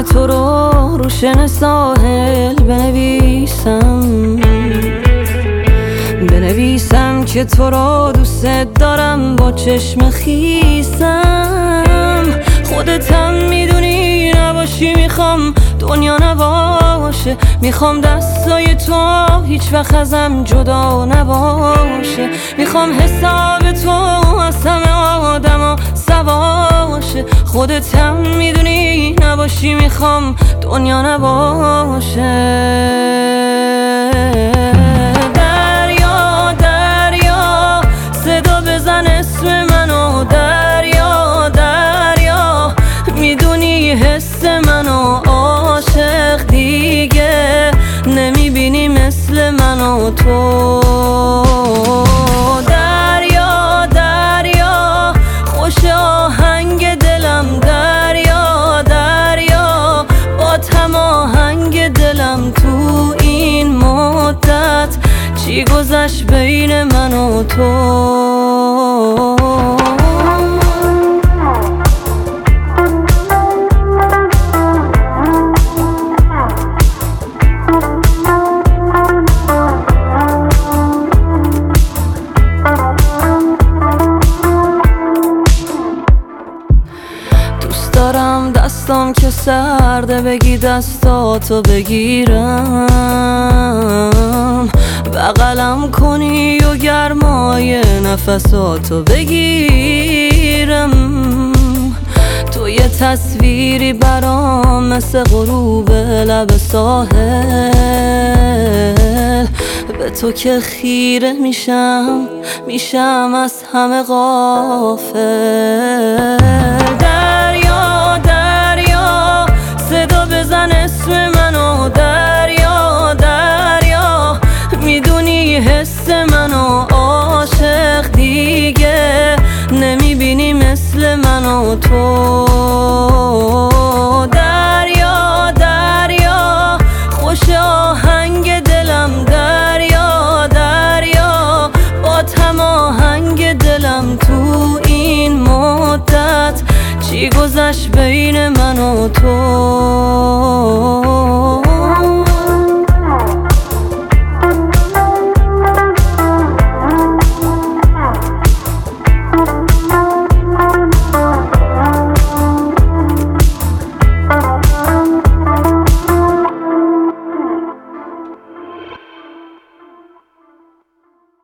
تو رو شن ساحل بنویسم که تو رو دوست دارم با چشم خیسم. خودتم میدونی نباشی میخوام دنیا نباشه، میخوام دستای تو هیچ وقت ازم جدا نباشه، میخوام حساب تو از همه آدما سواشه. خودتم میدونی نباشی میخوام دنیا نباشه. حس منو عاشق دیگه نمیبینی مثل منو تو. دریا دریا خوش آهنگ دلم، دریا دریا با هماهنگ دلم. تو این مدت چی گذشت بین من و تو؟ دارم دستام که سرده بگی دستاتو بگیرم، بغلم کنی و گرمای نفساتو بگیرم. تو یه تصویری برام مثل غروب لب ساحل، به تو که خیره میشم از همه غافل. دریا دریا صدا بزن اسم منو، دریا دریا میدونی حس منو عاشق دیگه نمیبینی مثل منو تو. دریا دریا خوش آهنگ دلم، دریا دریا با هماهنگ دلم. تو این مدت چی گذشت بین من و تو؟